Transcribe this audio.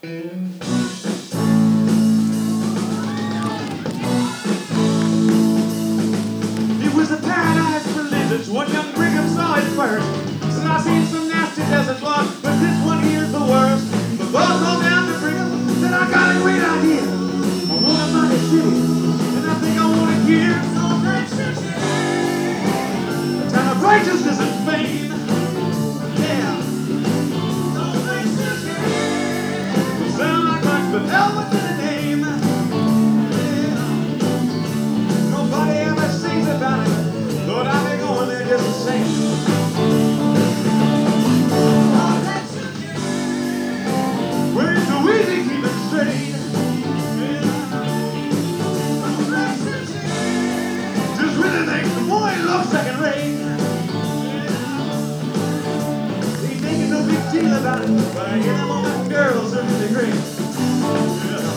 It was a paradise for lizards. One young Brigham saw it first. Said, I've seen some nasty desert blood, but this one here's the worst. The boss on down to Brigham said, I got a great idea. I want to find a city, and I think I want it here. A town of righteousness and fame. Yeah. Sound like much, but hell, what's in a name? Yeah. Nobody ever sings about it. Lord, I've been going there just the same. Where it's so easy keeping straight. Just really thinks the boy loves second rate. He thinking no big deal about it, but I hear them on the girls are really great. Yeah.